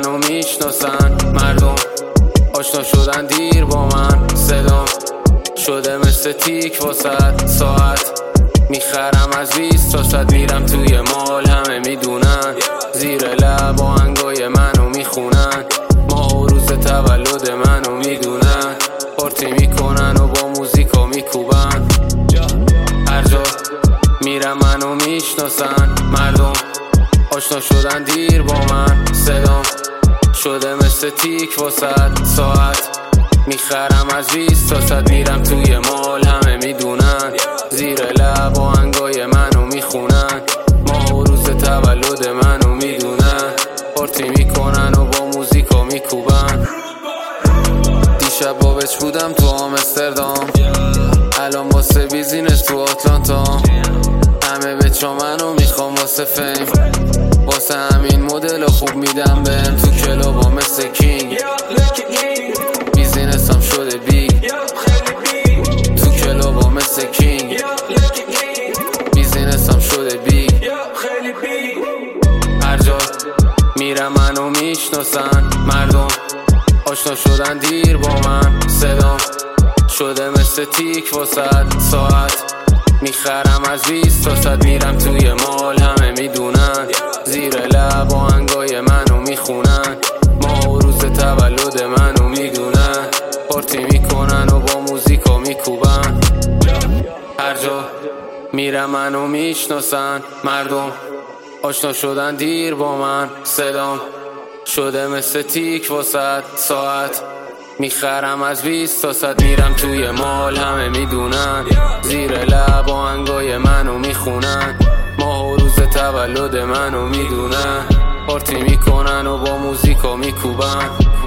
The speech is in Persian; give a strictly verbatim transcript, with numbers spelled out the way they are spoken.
منو میشناسن مردم، آشنا شدن دیر با من. صدام شده مثل تیک واسد ساعت، میخرم از بیست تا صد، میرم توی مال همه میدونن. زیر لب آهنگای منو میخونن، ماه و روز تولد منو میدونن. پارتی میکنن و با موزیکا میکوبن، هر جا میرم منو میشناسن مردم، آشنا شدن دیر با من. صدام شده مثل تیک واسد ساعت، میخرم از بیست تا صد، میرم توی مال همه میدونن. زیر لب آهنگای منو میخونن، ماه و روز تولد منو میدونن. پارتی میکنن و با موزیکا میکوبن. دیشب بابچ بودم تو آمستردام، الان واسه بیزینس تو آتلانتا. همه بچا منو میخوام واسه فیم، واسه همین مدل خوب میدم بهم. تو کلابا مثل کینگ، بیزینسم شده بیگ. تو کلابا مثل کینگ، بیزینسم شده بیگ. هر جا میرم منو میشناسن مردم، آشنا شدن دیر با من. صدام شده مثل تیک واسد ساعت، میخرم از بیست تا صد، میرم توی مال همه میدونن. زیر لب آهنگای منو میخونن، ماه و روز تولد منو میدونن. پارتی میکنن و با موزیکا میکوبن. هر جا میرم منو میشناسن مردم، آشنا شدن دیر با من. صدام شده مثل تیک واسد ساعت، میخرم از بیست تا صد، میرم توی مال همه میدونن. زیر لب آهنگای منو میخونن، ماه و روز تولد منو میدونن. پارتی میکنن و با موزیکا میکوبن.